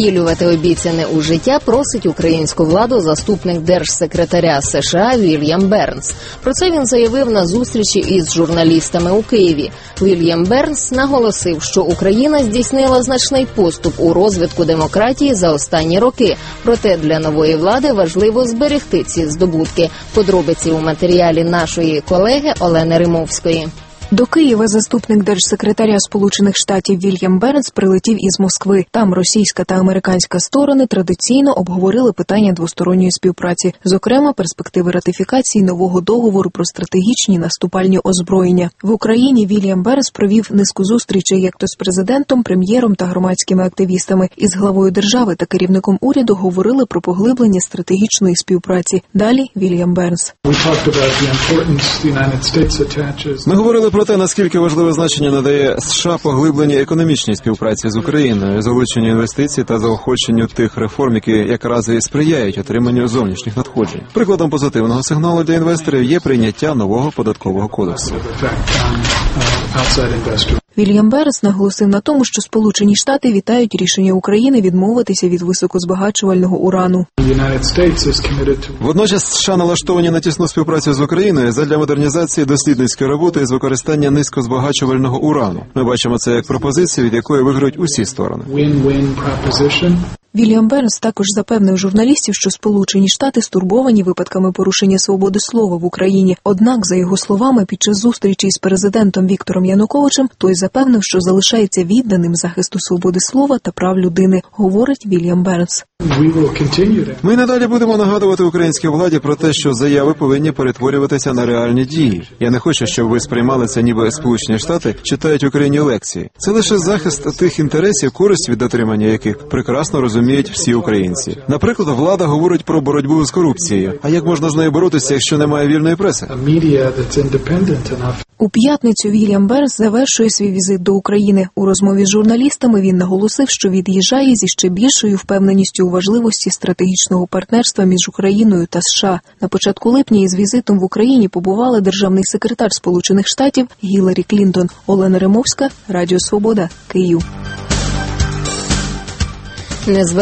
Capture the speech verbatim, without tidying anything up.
втілювати обіцяне у життя просить українську владу заступник держсекретаря США Вільям Бернс. Про це він заявив на зустрічі із журналістами у Києві. Вільям Бернс наголосив, що Україна здійснила значний поступ у розвитку демократії за останні роки. Проте для нової влади важливо зберегти ці здобутки. Подробиці у матеріалі нашої колеги Олени Римовської. До Києва заступник держсекретаря Сполучених Штатів Вільям Бернс прилетів із Москви. Там російська та американська сторони традиційно обговорили питання двосторонньої співпраці, зокрема перспективи ратифікації нового договору про стратегічні наступальні озброєння. В Україні Вільям Бернс провів низку зустрічей як то з президентом, прем'єром та громадськими активістами. Із главою держави та керівником уряду говорили про поглиблення стратегічної співпраці. Далі Вільям Бернс. Ми говорили про те, наскільки важливе значення надає США поглибленню економічній співпраці з Україною, залученню інвестицій та заохоченню тих реформ, які якраз і сприяють отриманню зовнішніх надходжень. Прикладом позитивного сигналу для інвесторів є прийняття нового податкового кодексу. Вільям Бернс наголосив на тому, що Сполучені Штати вітають рішення України відмовитися від високозбагачувального урану. Водночас США налаштовані на тісну співпрацю з Україною задля модернізації дослідницької роботи з використання низькозбагачувального урану. Ми бачимо це як пропозицію, від якої виграють усі сторони. Вільям Бернс також запевнив журналістів, що Сполучені Штати стурбовані випадками порушення свободи слова в Україні. Однак, за його словами, під час зустрічі з президентом Віктором Януковичем той запевнив, що залишається відданим захисту свободи слова та прав людини, говорить Вільям Бернс. Ми надалі будемо нагадувати українській владі про те, що заяви повинні перетворюватися на реальні дії. Я не хочу, щоб ви сприймали це, ніби Сполучені Штати читають Україні лекції. Це лише захист тих інтересів, користь від дотримання яких прекрасно розуміють всі українці. Наприклад, влада говорить про боротьбу з корупцією. А як можна з нею боротися, якщо немає вільної преси? У п'ятницю Вільям Бернс завершує свій візит до України. У розмові з журналістами він наголосив, що від'їжджає зі ще більшою впевненістю у важливості стратегічного партнерства між Україною та США. На початку липня із візитом в Україні побувала державний секретар Сполучених Штатів Гіларі Клінтон. Олена Римовська, Радіо Свобода, Київ.